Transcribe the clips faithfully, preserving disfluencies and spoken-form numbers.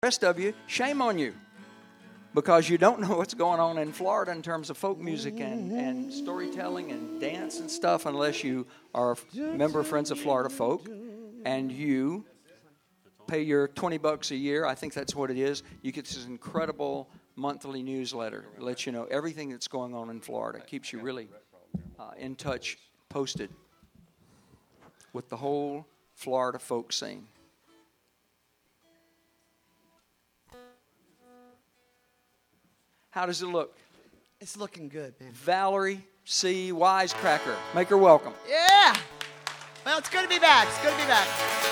rest of you, shame on you, because you don't know what's going on in Florida in terms of folk music and, and storytelling and dance and stuff unless you are a member of Friends of Florida Folk and you pay your twenty bucks a year. I think that's what it is. You get this incredible monthly newsletter. It lets you know everything that's going on in Florida. It keeps you really uh, in touch, posted with the whole Florida folk scene. How does it look? It's looking good, man. Valerie C. Wisecracker. Make her welcome. Yeah. Well, it's good to be back. It's good to be back.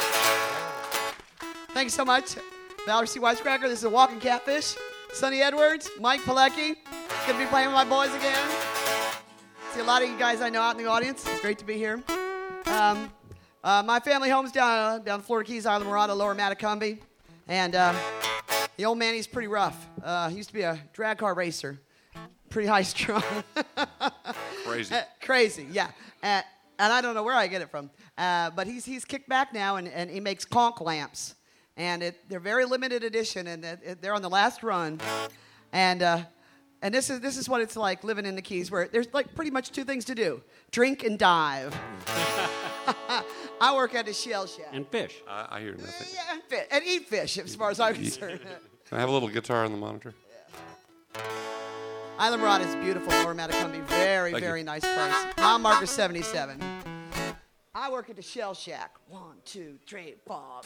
Thank you so much. Valerie C. Wisecracker. This is a Walking Catfish. Sonny Edwards, Mike Pilecki. Going to be playing with my boys again. See a lot of you guys I know out in the audience. It's great to be here. Um, uh, my family home's down, uh, down Florida Keys, Island Morada, Lower Matacumbe. And... Uh, The old man, he's pretty rough. Uh, he used to be a drag car racer. Pretty high strung. Crazy. Uh, crazy, yeah. Uh, and I don't know where I get it from. Uh, but he's he's kicked back now, and, and he makes conch lamps. And it, they're very limited edition, and it, it, they're on the last run. And uh, and this is this is what it's like living in the Keys, where there's like pretty much two things to do: drink and dive. I work at a shell shack. And fish. I, I hear nothing. Yeah, and, fish, and eat fish, as far as I'm concerned. Can I have a little guitar on the monitor? Yeah. Island Morada is beautiful. Lower Matacumbe, very, Thank very you. nice place. Mile marker seventy-seven. I work at the Shell Shack. One, two, three, four.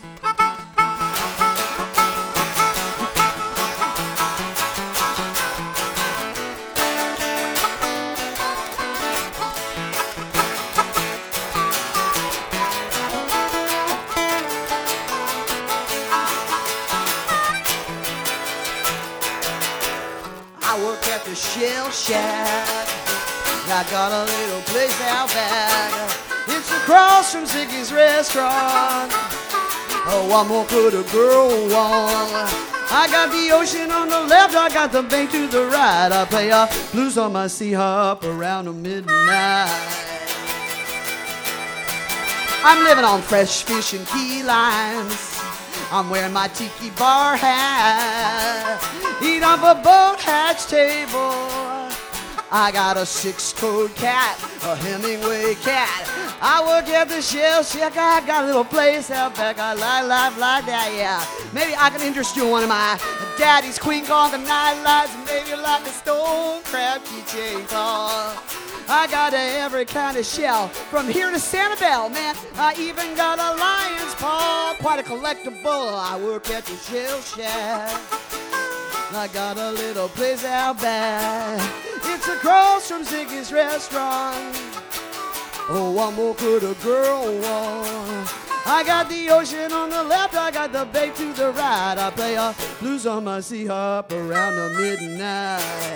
I work at the Shell Shack. I got a little place out back. It's across from Ziggy's restaurant. Oh, what more could a girl want? I got the ocean on the left, I got the bank to the right. I play a blues on my C-harp around the midnight. I'm living on fresh fish and key limes. I'm wearing my tiki bar hat. Eat up a boat hatch table. I got a six-toed cat, a Hemingway cat. I work at the Shell Shack. I got a little place out back. I like life like that, yeah. Maybe I can interest you in one of my daddy's Queen Gong and night lights. Maybe like a stone crab keychain claw. I got every kind of shell from here to Sanibel, man. I even got a lion's paw, quite a collectible. I work at the Shell Shack. I got a little place out back. It's across from Ziggy's restaurant. Oh, what more could a girl want? I got the ocean on the left, I got the bay to the right. I play a blues on my C-harp around the midnight.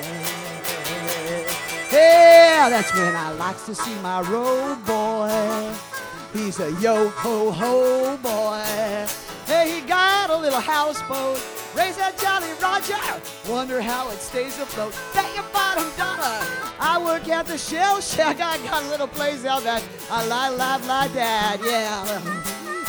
Yeah, that's when I likes to see my road boy. He's a yo-ho-ho boy. Hey, he got a little houseboat. Raise that Jolly Roger. Wonder how it stays afloat. Bet your bottom dollar. I work at the Shell Shack. I got a little place out back. I like life like that, yeah.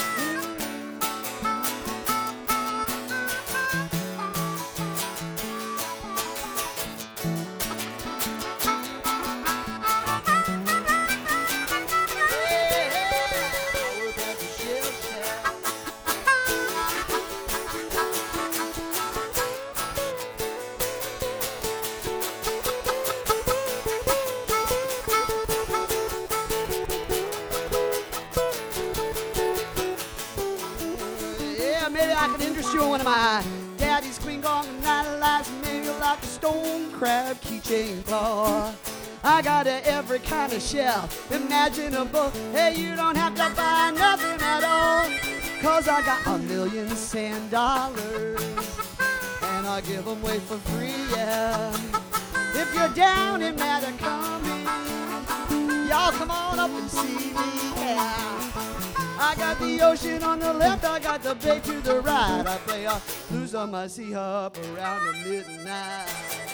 Maybe I can interest you in one of my daddy's Queen Gong and night lights. Maybe like a stone crab keychain claw. I got every kind of shell imaginable. Hey, you don't have to buy nothing at all, cause I got a million sand dollars and I give them away for free, yeah. If you're down in Matacumbe, y'all come on up and see me, yeah. I got the ocean on the left, I got the bay to the right. I play a blues on my C-harp around the midnight.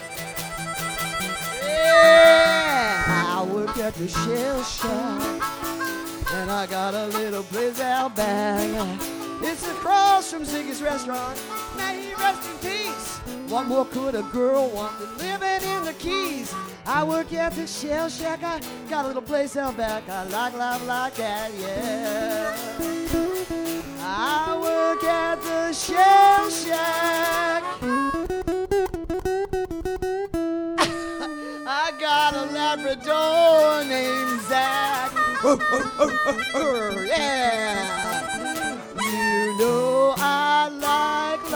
Yeah, I work at the Shell Shack, and I got a little place out back. It's across from Ziggy's restaurant. Now he What more could a girl want than living in the Keys? I work at the Shell Shack. I got a little place out back. I like life like that, yeah. I work at the Shell Shack. I got a Labrador named Zach. Yeah. You know I like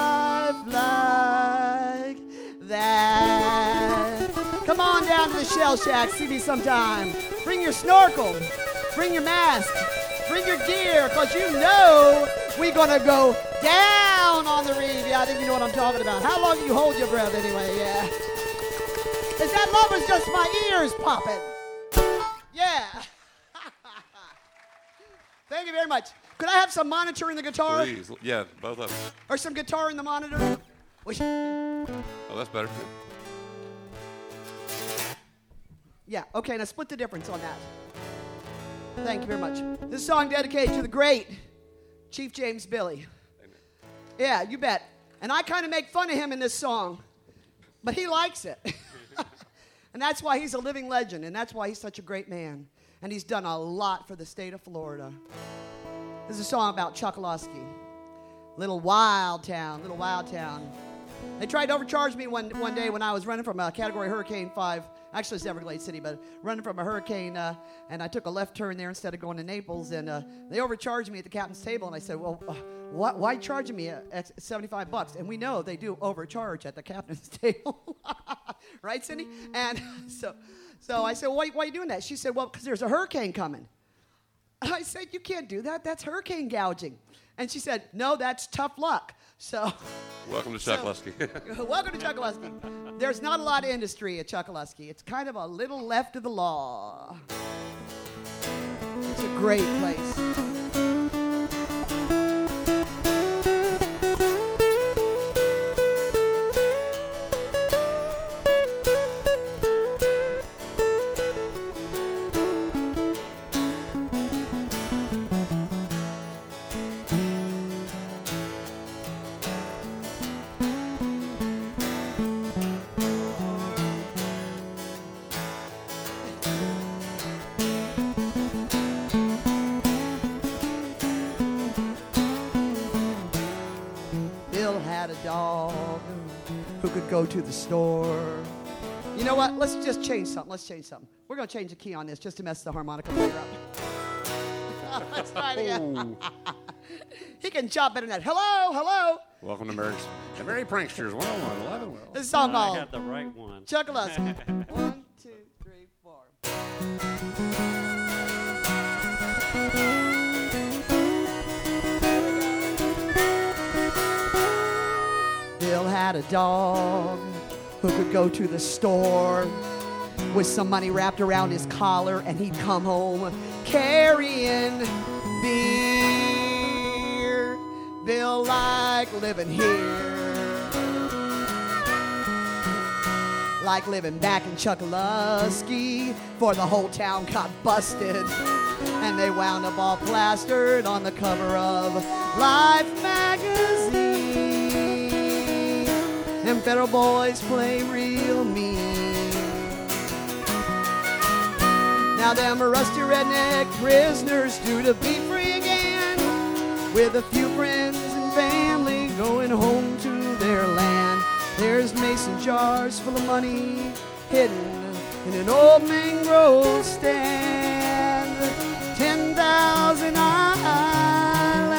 life like that. Come on down to the Shell Shack, see me sometime. Bring your snorkel, bring your mask, bring your gear, because you know we're going to go down on the reef. Yeah, I think you know what I'm talking about. How long do you hold your breath anyway? Yeah. Is that love or just my ears popping? Yeah. Thank you very much. Could I have some monitor in the guitar? Please. Yeah, both of them. Or some guitar in the monitor? Oh, that's better. Yeah, okay, now split the difference on that. Thank you very much. This song dedicated to the great Chief James Billy. Amen. Yeah, you bet. And I kind of make fun of him in this song, but he likes it. And that's why he's a living legend, and that's why he's such a great man. And he's done a lot for the state of Florida. This is a song about Chokoloskee. Little wild town, little wild town. They tried to overcharge me one, one day when I was running from a Category Hurricane five. Actually, it's Everglades City, but running from a hurricane, uh, and I took a left turn there instead of going to Naples, and uh, they overcharged me at the captain's table, and I said, well, uh, what, why charging me at seventy-five bucks? And we know they do overcharge at the captain's table. Right, Cindy? And so so I said, well, why, why are you doing that? She said, well, because there's a hurricane coming. I said, you can't do that. That's hurricane gouging. And she said, no, that's tough luck. So, welcome to Chokoloskee. So, welcome to Chokoloskee. There's not a lot of industry at Chokoloskee. It's kind of a little left of the law. It's a great place. Go to the store. You know what? Let's just change something. Let's change something. We're going to change the key on this just to mess the harmonica player up. Let's try it again. He can chop better than that. Hello, hello. Welcome to Mary's, the Merry Pranksters one oh one, eleven well. This is a song called I got the right one. Chokoloskee. One, two, three, four. Bill had a dog who could go to the store with some money wrapped around his collar, and he'd come home carrying beer. Bill liked living here, like living back in Chokoloskee, for the whole town got busted, and they wound up all plastered on the cover of Life magazine. Them federal boys play real mean. Now them rusty redneck prisoners due to be free again, with a few friends and family going home to their land. There's mason jars full of money hidden in an old mangrove stand. Ten thousand islands.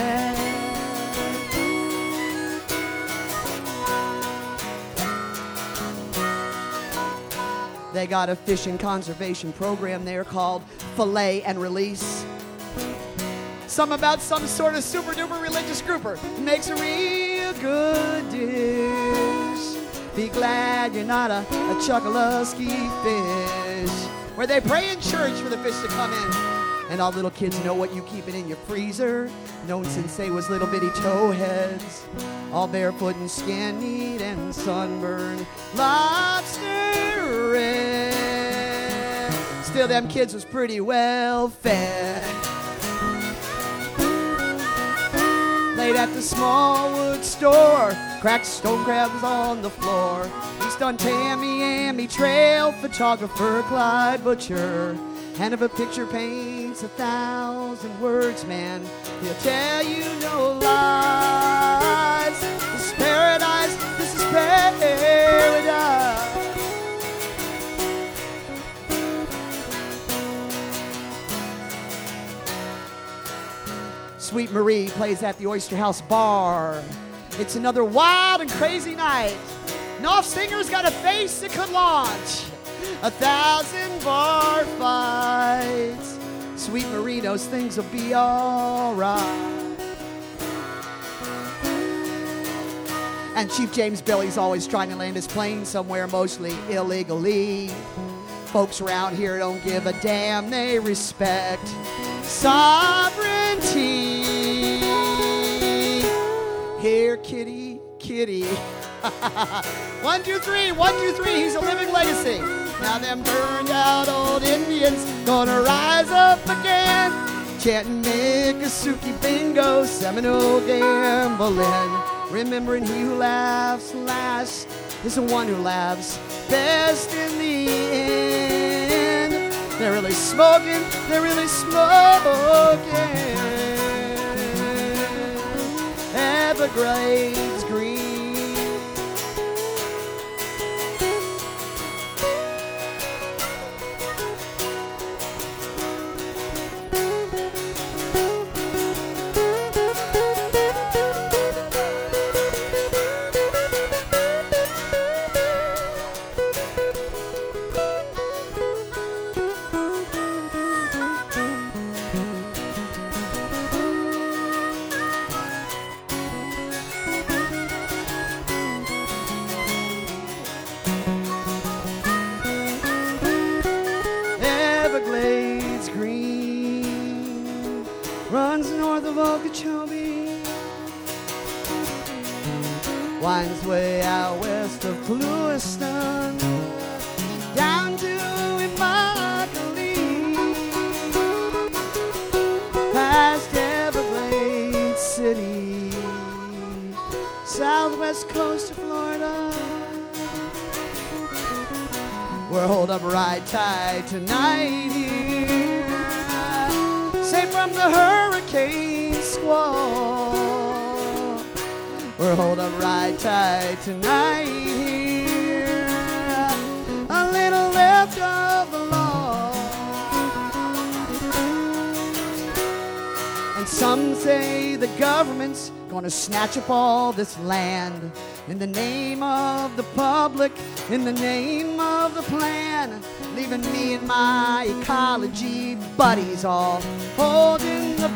They got a fishing conservation program there called Fillet and Release. Some about some sort of super duper religious grouper makes a real good dish. Be glad you're not a, a Chokoloskee fish, where they pray in church for the fish to come in. And all little kids know what you keep it in your freezer, known since they was little bitty towheads, all barefoot and skin-kneed and sunburned lobster red. Still, them kids was pretty well fed. Late at the Smallwood store, Cracked stone crabs on the floor. East on Tamiami Trail, photographer Clyde Butcher. And if a picture paints a thousand words, man, he'll tell you no lies. This is paradise, this is paradise. Sweet Marie plays at the Oyster House Bar. It's another wild and crazy night. Knopf Singer's got a face that could launch a thousand bar fights. Sweet Marie knows things will be all right. And Chief James Billy's always trying to land his plane somewhere, mostly illegally. Folks around here don't give a damn, they respect sovereignty. Here, kitty, kitty. One, two, three, one, two, three, he's a living legacy. Now them burned out old Indians gonna rise up again, chanting Miccosukee bingo, Seminole gambling. Remembering he who laughs last is the one who laughs best in the end. They're really smoking, they're really smoking. Everglades green. Winds way out west of Lewiston, down to Immokalee, past Everglades City, southwest coast of Florida. We're holed up right tight tonight here, safe from the hurricane squall. We're holed up right tight tonight here, a little left of the law. And some say the government's gonna snatch up all this land in the name of the public, in the name of the plan, leaving me and my ecology buddies all holding the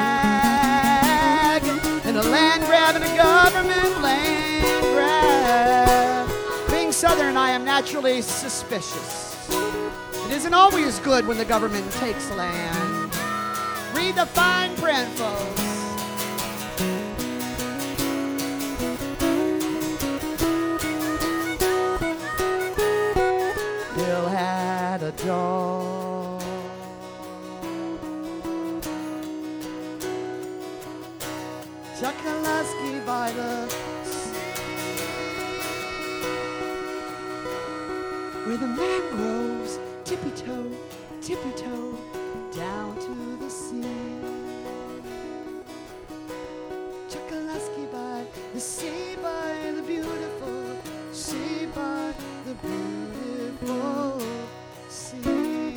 bag. And a land grab and a government land grab. Being Southern, I am naturally suspicious. It isn't always good when the government takes land. Read the fine print, folks. Bill had a dog. Chokoloskee by the sea, where the mangroves tippy-toe, tippy-toe down to the sea. Chokoloskee by the sea, by the beautiful sea, by the beautiful sea.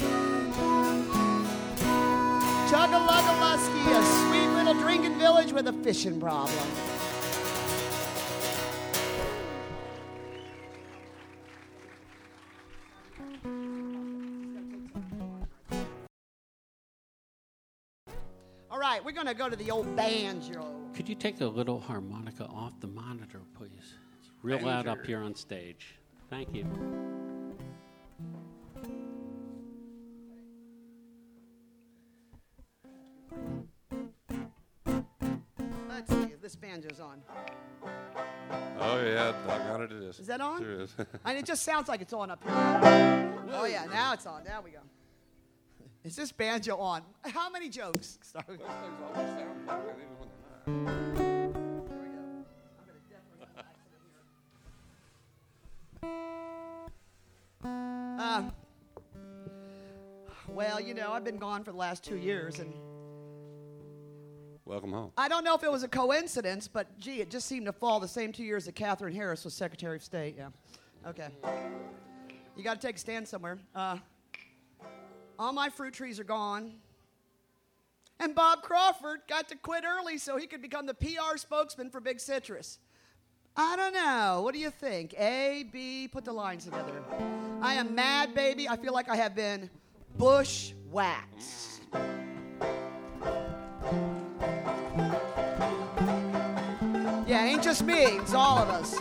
Chokoloskee, a sweet little drinking village with a fishing problem. All right, we're going to go to the old banjo. Could you take the little harmonica off the monitor, please? It's real loud up here on stage. Thank you. Let's see if this banjo's on. Oh, yeah, doggone it, it is. Is that on? Sure is. And it just sounds like it's on up here. Oh, yeah, now it's on. There we go. Is this banjo on? How many jokes? Sorry. Those things always sound good, even when they're not. Here we go. I'm going to definitely... Well, you know, I've been gone for the last two years, and Welcome home. I don't know if it was a coincidence, but gee, it just seemed to fall the same two years that Catherine Harris was Secretary of State. Yeah. Okay. You got to take a stand somewhere. Uh, all my fruit trees are gone. And Bob Crawford got to quit early so he could become the P R spokesman for Big Citrus. I don't know. What do you think? A, B, put the lines together. I am mad, baby. I feel like I have been bushwhacked. Yeah, ain't just me. It's all of us.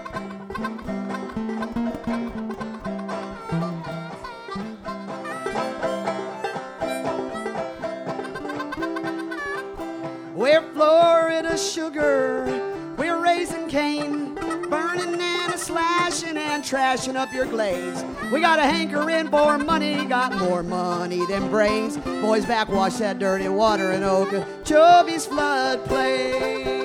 We're Florida sugar, we're raising cane, burning and a slashing and trashing up your glaze. We got a hankering for money, got more money than brains. Boys, backwash that dirty water in Okeechobee's floodplains.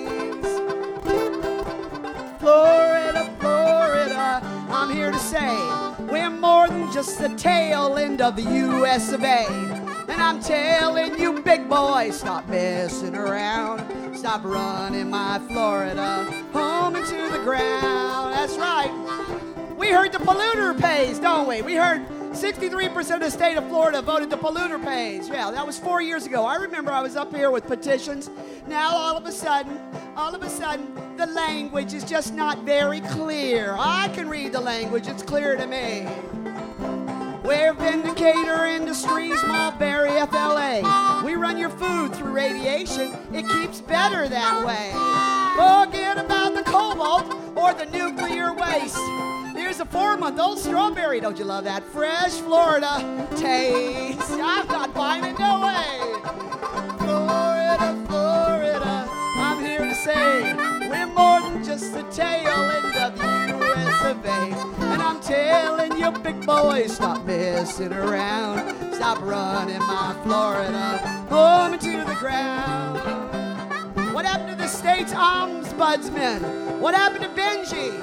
Florida, Florida, I'm here to say we're more than just the tail end of the U S of A. And I'm telling you, big boy, stop messing around. Stop running my Florida home into the ground. That's right. We heard the polluter pays, don't we? We heard sixty-three percent of the state of Florida voted the polluter pays. Yeah, that was four years ago. I remember I was up here with petitions. Now, all of a sudden, all of a sudden, the language is just not very clear. I can read the language. It's clear to me. We're Vindicator Industries, Mulberry, F L A. We run your food through radiation. It keeps better that way. Forget about the cobalt or the nuclear waste. Here's a four-month-old strawberry. Don't you love that fresh Florida taste? I'm not buying it, no way. Florida, Florida, I'm here to say we're more than just the tail end of the U S of A. And I'm telling you, big boys, stop messing around. Stop running my Florida home into the ground. What happened to the state's ombudsman? What happened to Benji?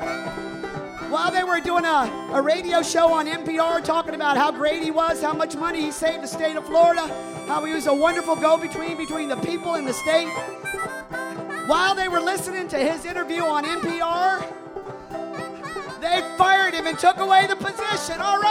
While they were doing a, a radio show on N P R talking about how great he was, how much money he saved the state of Florida, how he was a wonderful go-between between the people and the state. While they were listening to his interview on N P R, they fired him and took away the position. All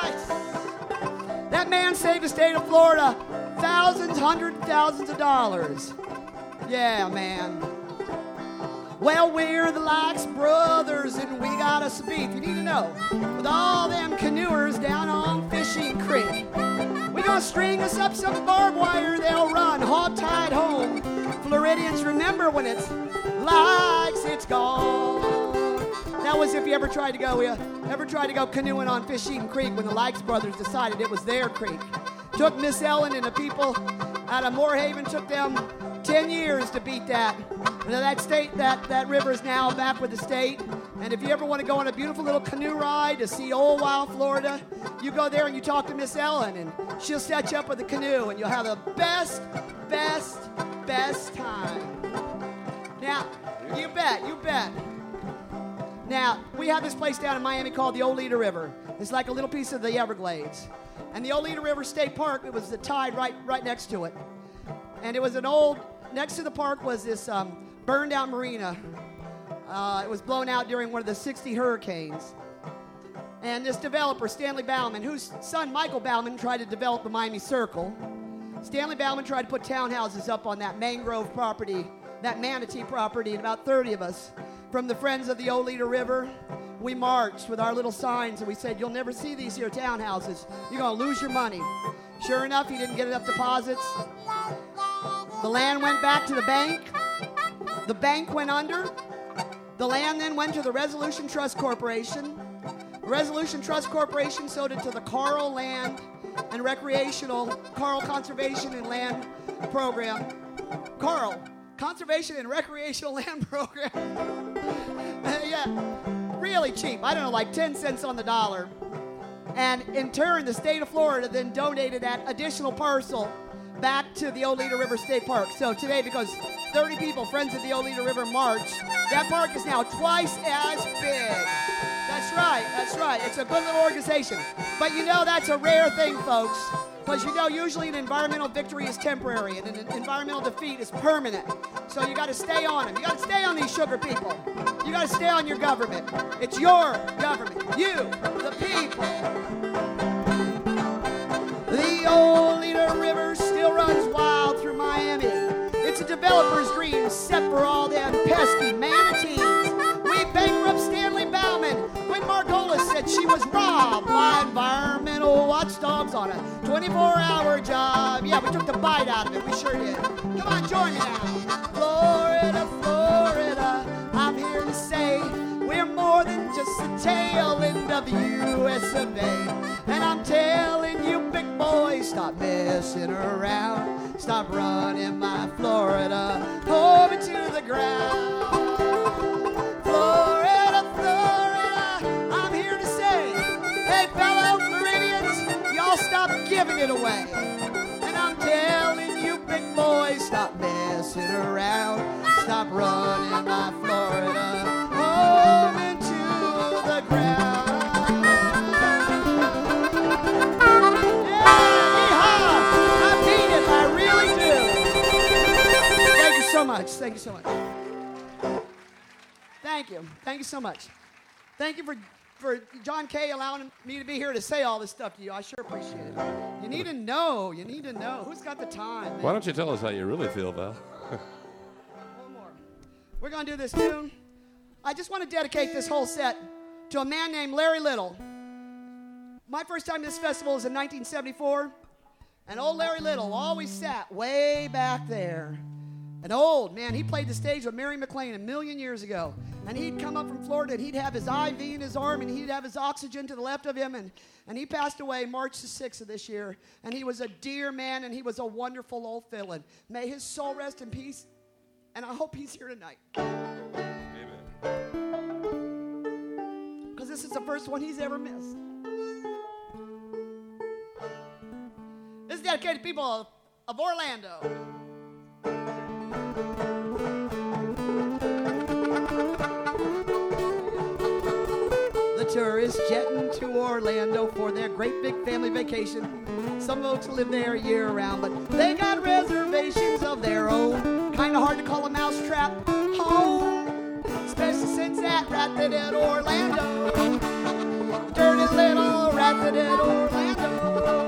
right. That man saved the state of Florida thousands, hundreds of thousands of dollars. Yeah, man. Well, we're the Likes brothers, and we got us a beef. You need to know. With all them canoers down on Fishing Creek, we gonna string us up some barbed wire. They'll run hog-tied home. Floridians remember when it's Likes, it's gone. That was if you ever tried to go, you ever tried to go canoeing on Fishing Creek when the Likes brothers decided it was their creek. Took Miss Ellen and the people out of Moorhaven, took them ten years to beat that. And that state, that, that river is now back with the state. And if you ever want to go on a beautiful little canoe ride to see old wild Florida, you go there and you talk to Miss Ellen, and she'll set you up with a canoe, and you'll have the best, best, best time. Now, you bet, you bet. Now, we have this place down in Miami called the Oleta River. It's like a little piece of the Everglades. And the Oleta River State Park, it was the tide right, right next to it. And it was an old, next to the park was this um, burned out marina. Uh, it was blown out during one of the sixty hurricanes. And this developer, Stanley Bauman, whose son Michael Bauman tried to develop the Miami Circle. Stanley Bauman tried to put townhouses up on that mangrove property, that manatee property, and about thirty of us from the Friends of the Oleta River, we marched with our little signs and we said, you'll never see these here townhouses. You're going to lose your money. Sure enough, he didn't get enough deposits. The land went back to the bank. The bank went under. The land then went to the Resolution Trust Corporation. The Resolution Trust Corporation sold it to the Carl Land and Recreational, Carl Conservation and Land Program. Carl, Conservation and Recreational Land Program. Yeah, really cheap. I don't know, like ten cents on the dollar. And in turn, the state of Florida then donated that additional parcel back to the Oleta River State Park. So today, because thirty people, Friends of the Oleta River, marched, that park is now twice as big. That's right. That's right. It's a good little organization. But you know that's a rare thing, folks. Because you know usually an environmental victory is temporary and an environmental defeat is permanent. So you got to stay on them. You got to stay on these sugar people. You got to stay on your government. It's your government. You, the people. The old Leader River still runs wild through Miami. It's a developer's dream, except for all them pesky manatees. We bankrupt Stanley Bauman when Margolis said she was robbed by environmental watchdogs on a twenty-four hour job. Yeah, we took the bite out of it. We sure did. Come on, join me now. Florida, Florida, I'm here to say we're more than just the tail end of the U S of A. And I'm telling you, big boys, stop messing around. Stop running my Florida home into the ground. Florida, Florida, I'm here to say, hey, fellow Floridians, y'all stop giving it away. And I'm telling you, big boys, stop messing around. Stop running my Florida home into the ground. So much. Thank you so much. Thank you. Thank you so much. Thank you for, for John Kay allowing me to be here to say all this stuff to you. I sure appreciate it. You need to know. You need to know. Who's got the time, man? Why don't you tell us how you really feel, Val? One more. We're going to do this tune. I just want to dedicate this whole set to a man named Larry Little. My first time to this festival was in nineteen seventy-four, and old Larry Little always sat way back there. An old man, he played the stage with Mary McLean a million years ago. And he'd come up from Florida and he'd have his I V in his arm and he'd have his oxygen to the left of him. And, and he passed away March the sixth of this year. And he was a dear man and he was a wonderful old fiddler. May his soul rest in peace. And I hope he's here tonight. Amen. Because this is the first one he's ever missed. This is dedicated to people of, of Orlando. The tourists jetting to Orlando for their great big family vacation. Some folks live there year round, but they got reservations of their own. Kinda hard to call a mousetrap home, especially since that rat that at Orlando, dirty little rat that at Orlando.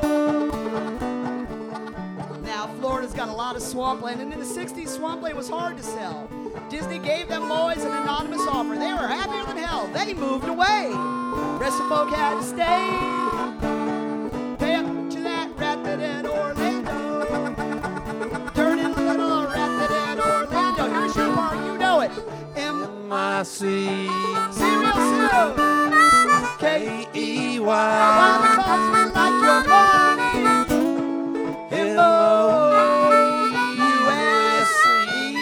Now Florida's got a lot of swampland, and in the sixties swampland was hard to sell. Disney gave them boys an anonymous offer. They were happier than hell. They moved away. Rest of folk had to stay. Pay up to that rat that at Orlando. Dirty little rat that at Orlando. Here's your part, you know it. M I C. Serial Sue. K E Y. Why? Because we like your money. M O U S E.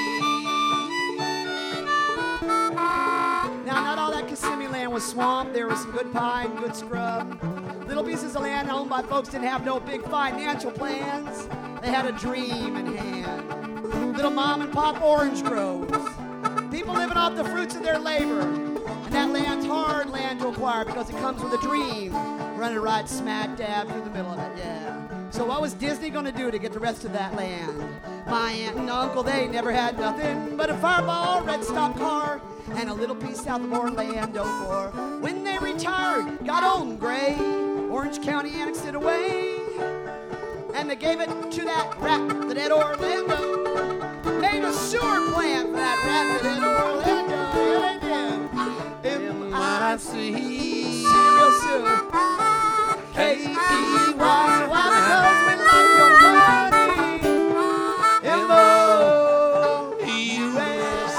Now, not all that Kissimmee land was swamp. There was some good pine, good scrub. Little pieces of land owned by folks didn't have no big financial plans. They had a dream in hand. Little mom and pop orange groves. People living off the fruits of their labor. And that land's hard land to acquire because it comes with a dream running right smack dab through the middle of it, yeah. So what was Disney going to do to get the rest of that land? My aunt and uncle, they never had nothing but a Fireball red stock car and a little piece south of Orlando for when they retired, got old and gray. Orange County annexed it away, and they gave it to that rat that at Orlando. Made a sewer plant for that rat that at Orlando. Yeah, they did. M I C. Serial Sue. K E Y. Why? Because we like your money. M O U S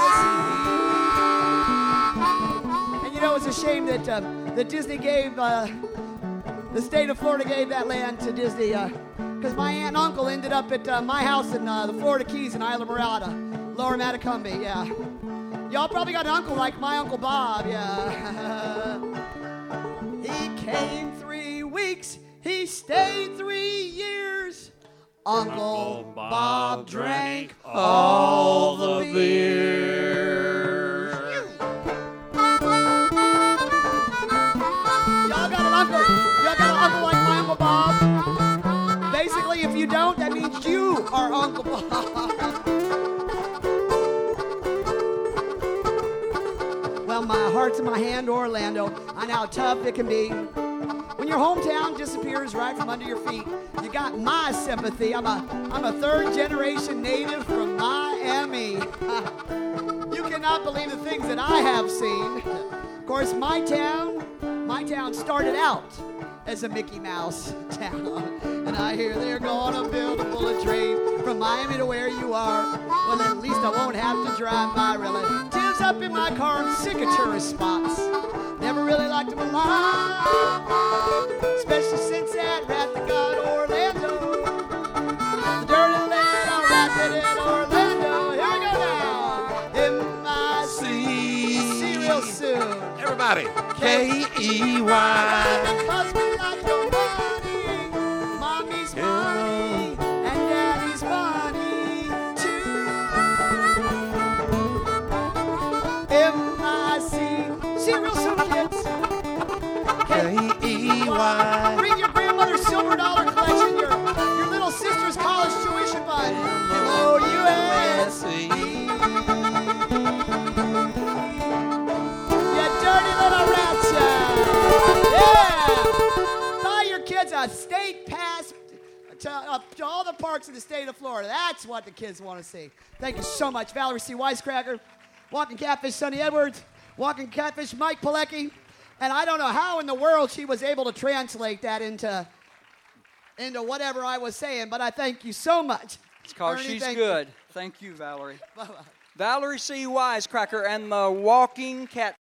E. And you know, it's a shame that, uh, that Disney gave, uh, the state of Florida gave that land to Disney, because uh, my aunt and uncle ended up at uh, my house in uh, the Florida Keys in Isla Mirada, Lower Matacumbe, yeah. Y'all probably got an uncle like my Uncle Bob, yeah. He came three weeks, he stayed three years. Uncle, Uncle Bob, Bob drank all the beer. Well, my heart's in my hand, Orlando. I know how tough it can be. When your hometown disappears right from under your feet, you got my sympathy. I'm a, I'm a third-generation native from Miami. You cannot believe the things that I have seen. Of course, my town, my town started out as a Mickey Mouse town. And I hear they're gonna build a bullet train from Miami to where you are. Well, at least I won't have to drive my relatives up in my car. I'm sick of tourist spots. Never really liked them a lot, especially since that rat that got Orlando. The dirty little rat that in Orlando. Here we go now. M I C. See real soon. Everybody. K E Y. Because we like your money. Mommy's money. And daddy's money, too. M I C. See real soon, kids. K E Y. Bring your grandmother's silver dollar collection, your, your little sister's college tuition fund. M O U S E. You dirty little rats. Yeah. Buy your kids a state pass to, uh, to all the parks in the state of Florida. That's what the kids want to see. Thank you so much, Valerie C. Wisecracker, Walking Catfish Sonny Edwards, Walking Catfish Mike Pilecki. And I don't know how in the world she was able to translate that into, into whatever I was saying, but I thank you so much. It's because Ernie, she's thank good. Thank you, Valerie. Bye-bye. Valerie C. Wisecracker and the Walking Cat